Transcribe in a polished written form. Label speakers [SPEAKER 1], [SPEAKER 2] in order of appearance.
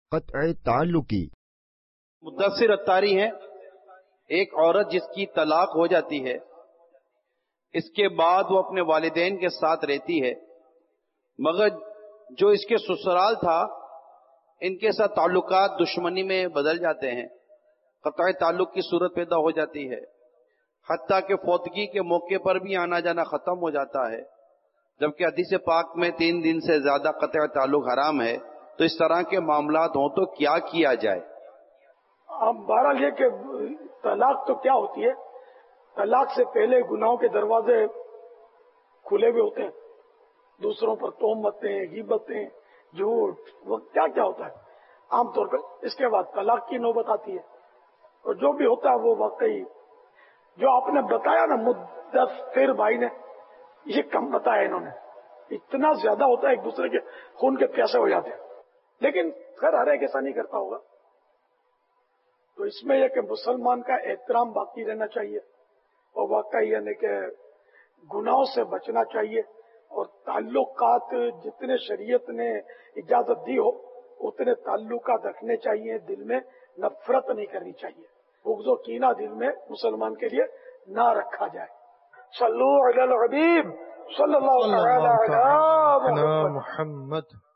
[SPEAKER 1] قطع تعلقی.
[SPEAKER 2] مدثر اتاری ہیں، ایک عورت جس کی طلاق ہو جاتی ہے، اس کے بعد وہ اپنے والدین کے ساتھ رہتی ہے، مگر جو اس کے سسرال تھا ان کے ساتھ تعلقات دشمنی میں بدل جاتے ہیں، قطع تعلق کی صورت پیدا ہو جاتی ہے، حتیٰ کہ فوتگی کے موقع پر بھی آنا جانا ختم ہو جاتا ہے، جبکہ حدیث پاک میں 3 دن سے زیادہ قطع تعلق حرام ہے. تو اس طرح کے معاملات ہوں تو کیا کیا جائے؟
[SPEAKER 3] اب بہرحال یہ کہ طلاق تو کیا ہوتی ہے، طلاق سے پہلے گناہوں کے دروازے کھلے ہوئے ہوتے ہیں، دوسروں پر تہمتیں، غیبتیں، جھوٹ، وہ کیا کیا ہوتا ہے عام طور پر. اس کے بعد طلاق کی نوبت آتی ہے، اور جو بھی ہوتا ہے وہ واقعی جو آپ نے بتایا نا مدثر بھائی نے، یہ کم بتایا انہوں نے. اتنا زیادہ ہوتا ہے، ایک دوسرے کے خون کے پیاسے ہو جاتے ہیں. لیکن خیر ہر ایک ایسا نہیں کرتا ہوگا. تو اس میں یہ کہ مسلمان کا احترام باقی رہنا چاہیے، اور واقعی یعنی کہ گناہوں سے بچنا چاہیے، اور تعلقات جتنے شریعت نے اجازت دی ہو اتنے تعلقات رکھنے چاہیے. دل میں نفرت نہیں کرنی چاہیے، بغض و کینہ دل میں مسلمان کے لیے نہ رکھا جائے. صلو علی الحبیب صلی اللہ تعالی علی محمد.